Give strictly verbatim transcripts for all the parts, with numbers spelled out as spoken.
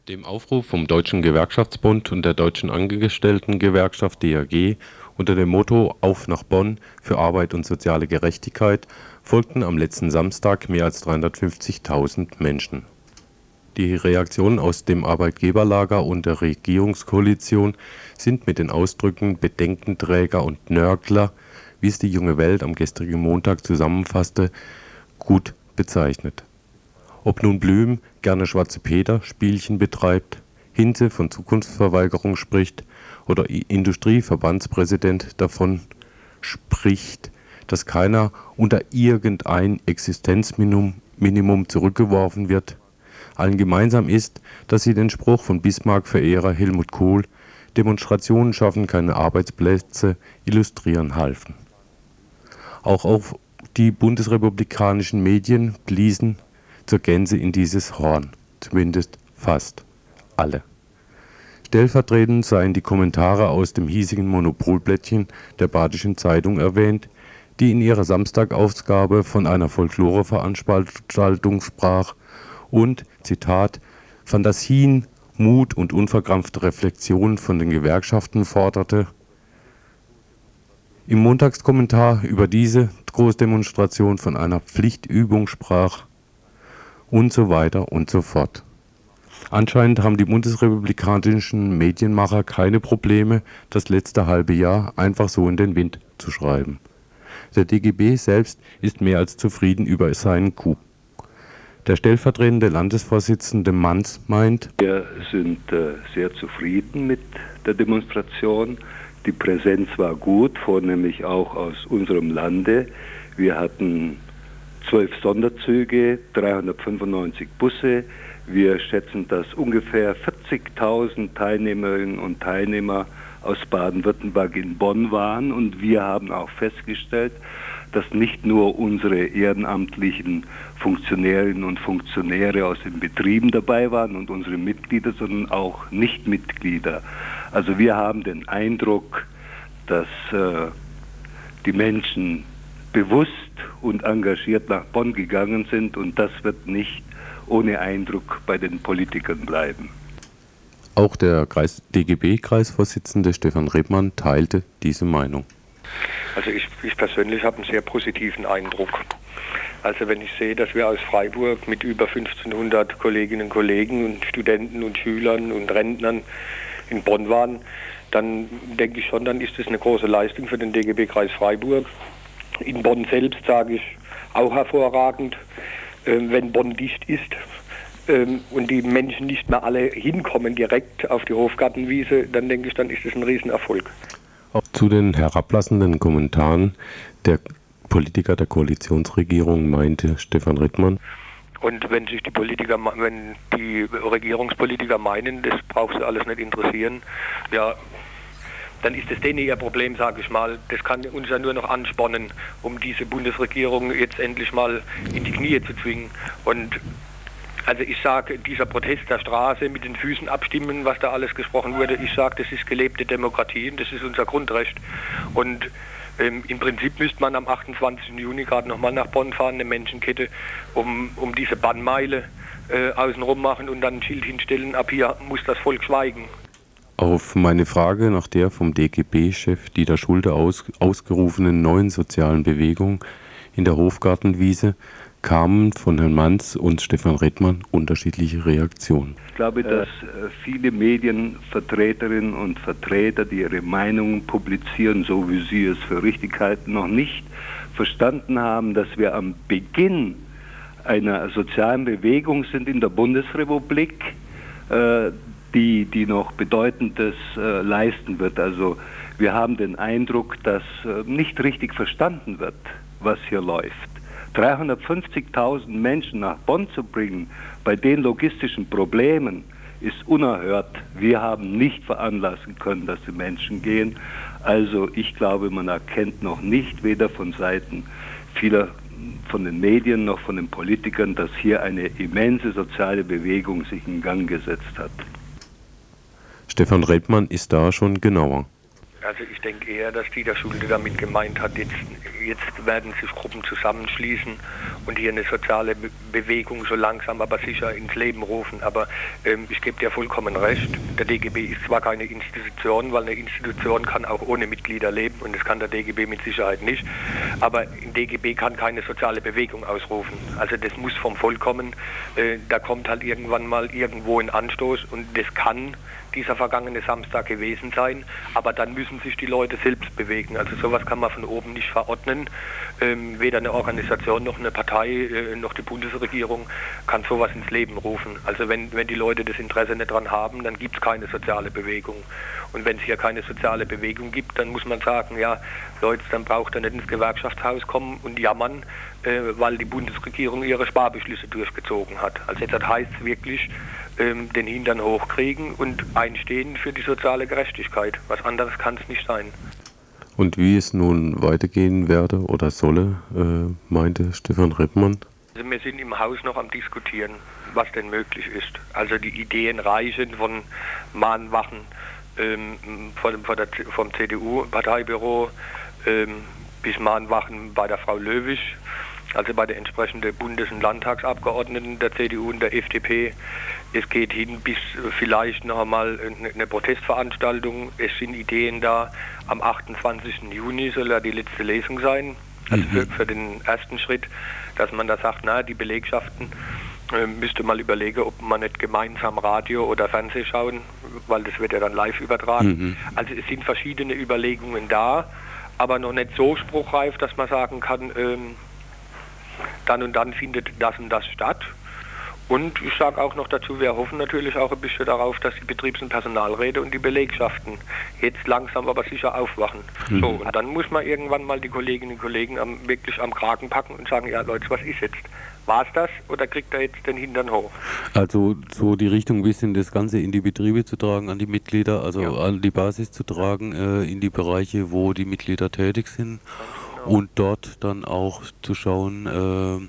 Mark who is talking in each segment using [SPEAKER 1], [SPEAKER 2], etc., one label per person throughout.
[SPEAKER 1] Dem Aufruf vom Deutschen Gewerkschaftsbund und der Deutschen Angestellten-Gewerkschaft D A G unter dem Motto Auf nach Bonn für Arbeit und soziale Gerechtigkeit folgten am letzten Samstag mehr als dreihundertfünfzigtausend Menschen. Die Reaktionen aus dem Arbeitgeberlager und der Regierungskoalition sind mit den Ausdrücken Bedenkenträger und Nörgler, wie es die Junge Welt am gestrigen Montag zusammenfasste, gut bezeichnet. Ob nun Blüm gerne Schwarze Peter-Spielchen betreibt, Hinze von Zukunftsverweigerung spricht oder Industrieverbandspräsident davon spricht, dass keiner unter irgendein Existenzminimum Minimum zurückgeworfen wird, allen gemeinsam ist, dass sie den Spruch von Bismarck-Verehrer Helmut Kohl „Demonstrationen schaffen keine Arbeitsplätze" illustrieren halfen. Auch auf die bundesrepublikanischen Medien bliesen zur Gänze in dieses Horn, zumindest fast alle. Stellvertretend seien die Kommentare aus dem hiesigen Monopolblättchen der Badischen Zeitung erwähnt, die in ihrer Samstagausgabe von einer Folkloreveranstaltung sprach und, Zitat, Fantasien, Mut und unverkrampfte Reflexion von den Gewerkschaften forderte. Im Montagskommentar über diese Großdemonstration von einer Pflichtübung sprach und so weiter und so fort. Anscheinend haben die bundesrepublikanischen Medienmacher keine Probleme, das letzte halbe Jahr einfach so in den Wind zu schreiben. Der D G B selbst ist mehr als zufrieden über seinen Coup. Der stellvertretende Landesvorsitzende Manz meint:
[SPEAKER 2] Wir sind äh, sehr zufrieden mit der Demonstration. Die Präsenz war gut, vornehmlich auch aus unserem Lande. Wir hatten zwölf Sonderzüge, dreihundertfünfundneunzig Busse. Wir schätzen, dass ungefähr vierzigtausend Teilnehmerinnen und Teilnehmer aus Baden-Württemberg in Bonn waren. Und wir haben auch festgestellt, dass nicht nur unsere ehrenamtlichen Funktionärinnen und Funktionäre aus den Betrieben dabei waren und unsere Mitglieder, sondern auch Nichtmitglieder. Also wir haben den Eindruck, dass äh, die Menschen bewusst und engagiert nach Bonn gegangen sind, und das wird nicht ohne Eindruck bei den Politikern bleiben.
[SPEAKER 1] Auch der Kreis D G B-Kreisvorsitzende Stefan Rebmann teilte diese Meinung.
[SPEAKER 3] Also ich, ich persönlich habe einen sehr positiven Eindruck. Also wenn ich sehe, dass wir aus Freiburg mit über fünfzehnhundert Kolleginnen und Kollegen und Studenten und Schülern und Rentnern in Bonn waren, dann denke ich schon, dann ist das eine große Leistung für den D G B-Kreis Freiburg. In Bonn selbst sage ich auch hervorragend, äh, wenn Bonn dicht ist äh, und die Menschen nicht mehr alle hinkommen direkt auf die Hofgartenwiese, dann denke ich, dann ist das ein Riesenerfolg.
[SPEAKER 1] Auch zu den herablassenden Kommentaren der Politiker der Koalitionsregierung meinte Stefan Rebmann:
[SPEAKER 3] Und wenn sich die Politiker, wenn die Regierungspolitiker meinen, das braucht sie alles nicht interessieren, ja, dann ist das denen ihr Problem, sage ich mal. Das kann uns ja nur noch anspornen, um diese Bundesregierung jetzt endlich mal in die Knie zu zwingen. Und also ich sage, dieser Protest der Straße mit den Füßen abstimmen, was da alles gesprochen wurde, ich sage, das ist gelebte Demokratie und das ist unser Grundrecht. Und ähm, im Prinzip müsste man am achtundzwanzigsten Juni gerade nochmal nach Bonn fahren, eine Menschenkette, um, um diese Bannmeile äh, außenrum machen und dann ein Schild hinstellen, ab hier muss das Volk schweigen.
[SPEAKER 1] Auf meine Frage nach der vom D G B-Chef Dieter Schulte aus, ausgerufenen neuen sozialen Bewegung in der Hofgartenwiese kamen von Herrn Manz und Stefan Rebmann unterschiedliche Reaktionen.
[SPEAKER 2] Ich glaube, dass viele Medienvertreterinnen und Vertreter, die ihre Meinungen publizieren, so wie sie es für richtig halten, noch nicht verstanden haben, dass wir am Beginn einer sozialen Bewegung sind in der Bundesrepublik, äh, die, die noch Bedeutendes äh, leisten wird. Also wir haben den Eindruck, dass äh, nicht richtig verstanden wird, was hier läuft. dreihundertfünfzigtausend Menschen nach Bonn zu bringen, bei den logistischen Problemen, ist unerhört. Wir haben nicht veranlassen können, dass die Menschen gehen. Also ich glaube, man erkennt noch nicht, weder von Seiten vieler von den Medien noch von den Politikern, dass hier eine immense soziale Bewegung sich in Gang gesetzt hat.
[SPEAKER 1] Stefan Rebmann ist da schon genauer.
[SPEAKER 3] Also ich denke eher, dass Dieter Schulte damit gemeint hat, jetzt, jetzt werden sich Gruppen zusammenschließen und hier eine soziale Be Bewegung so langsam aber sicher ins Leben rufen. Aber ähm, ich gebe dir vollkommen recht, der D G B ist zwar keine Institution, weil eine Institution kann auch ohne Mitglieder leben und das kann der D G B mit Sicherheit nicht, aber ein D G B kann keine soziale Bewegung ausrufen. Also das muss vom Volk kommen, äh, da kommt halt irgendwann mal irgendwo ein Anstoß und das kann dieser vergangene Samstag gewesen sein, aber dann müssen sich die Leute selbst bewegen. Also sowas kann man von oben nicht verordnen. Ähm, weder eine Organisation noch eine Partei äh, noch die Bundesregierung kann sowas ins Leben rufen. Also wenn, wenn die Leute das Interesse nicht dran haben, dann gibt es keine soziale Bewegung. Und wenn es hier keine soziale Bewegung gibt, dann muss man sagen, ja Leute, dann braucht ihr nicht ins Gewerkschaftshaus kommen und jammern, äh, weil die Bundesregierung ihre Sparbeschlüsse durchgezogen hat. Also jetzt heißt es wirklich, ähm, den Hintern hochkriegen und einstehen für die soziale Gerechtigkeit. Was anderes kann es nicht sein.
[SPEAKER 1] Und wie es nun weitergehen werde oder solle, äh, meinte Stefan Reppmann?
[SPEAKER 3] Also wir sind im Haus noch am Diskutieren, was denn möglich ist. Also die Ideen reichen von Mahnwachen ähm, von, von der, vom C D U-Parteibüro ähm, bis Mahnwachen bei der Frau Löwisch, also bei den entsprechenden Bundes- und Landtagsabgeordneten der C D U und der F D P. Es geht hin bis vielleicht noch einmal eine Protestveranstaltung. Es sind Ideen da. Am achtundzwanzigsten Juni soll ja die letzte Lesung sein, also für, für den ersten Schritt, dass man da sagt, na, die Belegschaften äh, müsste mal überlegen, ob man nicht gemeinsam Radio oder Fernsehen schauen, weil das wird ja dann live übertragen. Mhm. Also es sind verschiedene Überlegungen da, aber noch nicht so spruchreif, dass man sagen kann, ähm, dann und dann findet das und das statt. Und ich sage auch noch dazu, wir hoffen natürlich auch ein bisschen darauf, dass die Betriebs- und Personalräte und die Belegschaften jetzt langsam aber sicher aufwachen. Mhm. So, und dann muss man irgendwann mal die Kolleginnen und Kollegen am, wirklich am Kragen packen und sagen, ja Leute, was ist jetzt? War es das oder kriegt er jetzt den Hintern hoch?
[SPEAKER 1] Also so die Richtung ein bisschen das Ganze in die Betriebe zu tragen, an die Mitglieder, also ja. an die Basis zu tragen, äh, in die Bereiche, wo die Mitglieder tätig sind. Genau. Und dort dann auch zu schauen, äh,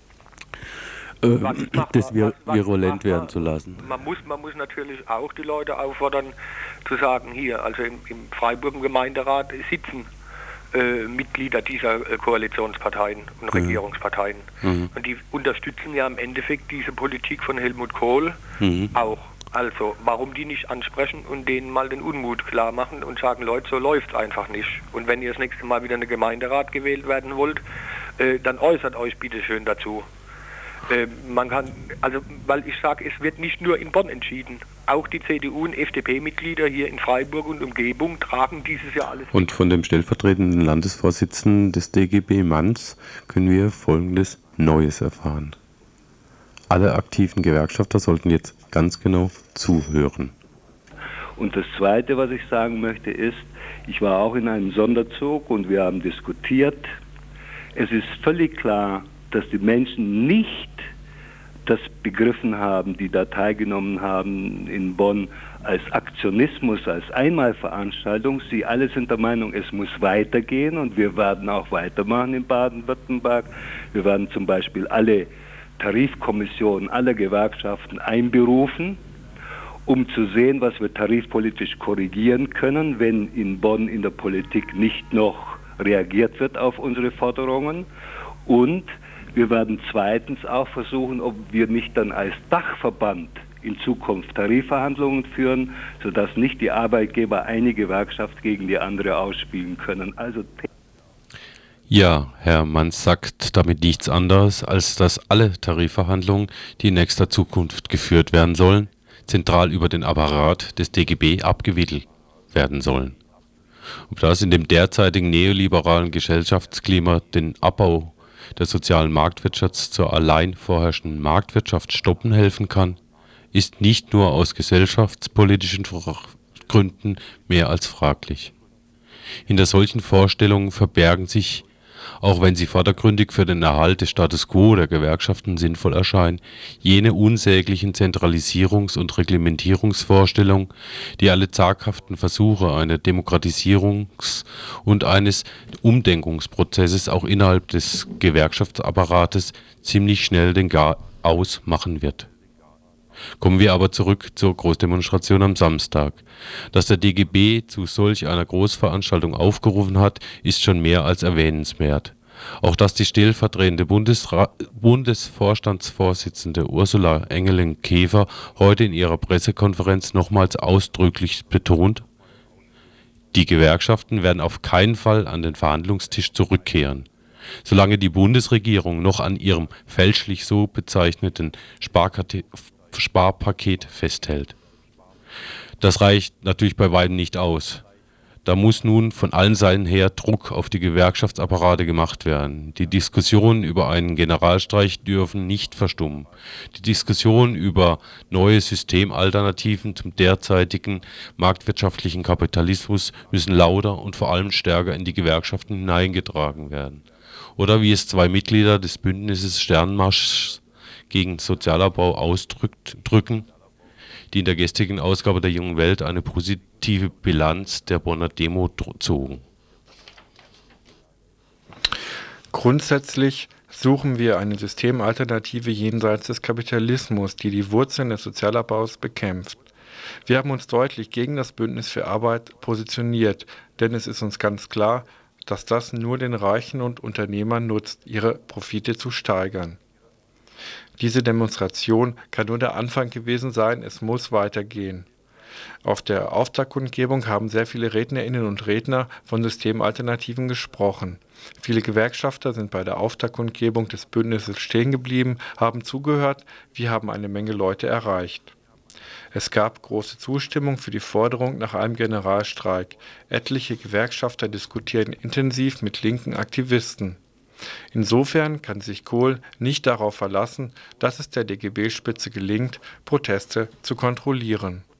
[SPEAKER 1] das vir virulent werden zu lassen.
[SPEAKER 3] Man muss, man muss natürlich auch die Leute auffordern, zu sagen, hier, also im, im Freiburg im Gemeinderat sitzen äh, Mitglieder dieser äh, Koalitionsparteien und mhm. Regierungsparteien. Mhm. Und die unterstützen ja im Endeffekt diese Politik von Helmut Kohl mhm. auch. Also, warum die nicht ansprechen und denen mal den Unmut klar machen und sagen, Leute, so läuft es einfach nicht. Und wenn ihr das nächste Mal wieder in den Gemeinderat gewählt werden wollt, äh, dann äußert euch bitte schön dazu. Äh, man kann, also, weil ich sage, es wird nicht nur in Bonn entschieden. Auch die C D U- und F D P-Mitglieder hier in Freiburg und Umgebung tragen dieses Jahr alles.
[SPEAKER 1] Und von dem stellvertretenden Landesvorsitzenden des D G B Manz können wir Folgendes Neues erfahren. Alle aktiven Gewerkschafter sollten jetzt ganz genau zuhören.
[SPEAKER 2] Und das Zweite, was ich sagen möchte, ist, ich war auch in einem Sonderzug und wir haben diskutiert. Es ist völlig klar, dass die Menschen nicht das begriffen haben, die da teilgenommen haben in Bonn, als Aktionismus, als Einmalveranstaltung. Sie alle sind der Meinung, es muss weitergehen und wir werden auch weitermachen in Baden-Württemberg. Wir werden zum Beispiel alle Tarifkommissionen aller Gewerkschaften einberufen, um zu sehen, was wir tarifpolitisch korrigieren können, wenn in Bonn in der Politik nicht noch reagiert wird auf unsere Forderungen. Und wir werden zweitens auch versuchen, ob wir nicht dann als Dachverband in Zukunft Tarifverhandlungen führen, sodass nicht die Arbeitgeber eine Gewerkschaft gegen die andere ausspielen können. Also
[SPEAKER 1] ja, Herr Manz sagt damit nichts anderes, als dass alle Tarifverhandlungen, die in nächster Zukunft geführt werden sollen, zentral über den Apparat des D G B abgewickelt werden sollen. Ob das in dem derzeitigen neoliberalen Gesellschaftsklima den Abbau der sozialen Marktwirtschaft zur allein vorherrschenden Marktwirtschaft stoppen helfen kann, ist nicht nur aus gesellschaftspolitischen Gründen mehr als fraglich. Hinter solchen Vorstellungen verbergen sich, auch wenn sie vordergründig für den Erhalt des Status quo der Gewerkschaften sinnvoll erscheinen, jene unsäglichen Zentralisierungs- und Reglementierungsvorstellungen, die alle zaghaften Versuche einer Demokratisierungs- und eines Umdenkungsprozesses auch innerhalb des Gewerkschaftsapparates ziemlich schnell den Garaus machen wird. Kommen wir aber zurück zur Großdemonstration am Samstag. Dass der D G B zu solch einer Großveranstaltung aufgerufen hat, ist schon mehr als erwähnenswert. Auch dass die stellvertretende Bundesra- Bundesvorstandsvorsitzende Ursula Engelin-Käfer heute in ihrer Pressekonferenz nochmals ausdrücklich betont: Die Gewerkschaften werden auf keinen Fall an den Verhandlungstisch zurückkehren. Solange die Bundesregierung noch an ihrem fälschlich so bezeichneten Sparkate- Sparpaket festhält. Das reicht natürlich bei weitem nicht aus. Da muss nun von allen Seiten her Druck auf die Gewerkschaftsapparate gemacht werden. Die Diskussionen über einen Generalstreik dürfen nicht verstummen. Die Diskussionen über neue Systemalternativen zum derzeitigen marktwirtschaftlichen Kapitalismus müssen lauter und vor allem stärker in die Gewerkschaften hineingetragen werden. Oder wie es zwei Mitglieder des Bündnisses Sternmarsch gegen Sozialabbau ausdrücken, die in der gestrigen Ausgabe der Jungen Welt eine positive Bilanz der Bonner Demo zogen.
[SPEAKER 4] Grundsätzlich suchen wir eine Systemalternative jenseits des Kapitalismus, die die Wurzeln des Sozialabbaus bekämpft. Wir haben uns deutlich gegen das Bündnis für Arbeit positioniert, denn es ist uns ganz klar, dass das nur den Reichen und Unternehmern nutzt, ihre Profite zu steigern. Diese Demonstration kann nur der Anfang gewesen sein, es muss weitergehen. Auf der Auftaktkundgebung haben sehr viele Rednerinnen und Redner von Systemalternativen gesprochen. Viele Gewerkschafter sind bei der Auftaktkundgebung des Bündnisses stehen geblieben, haben zugehört, wir haben eine Menge Leute erreicht. Es gab große Zustimmung für die Forderung nach einem Generalstreik. Etliche Gewerkschafter diskutieren intensiv mit linken Aktivisten. Insofern kann sich Kohl nicht darauf verlassen, dass es der D G B-Spitze gelingt, Proteste zu kontrollieren.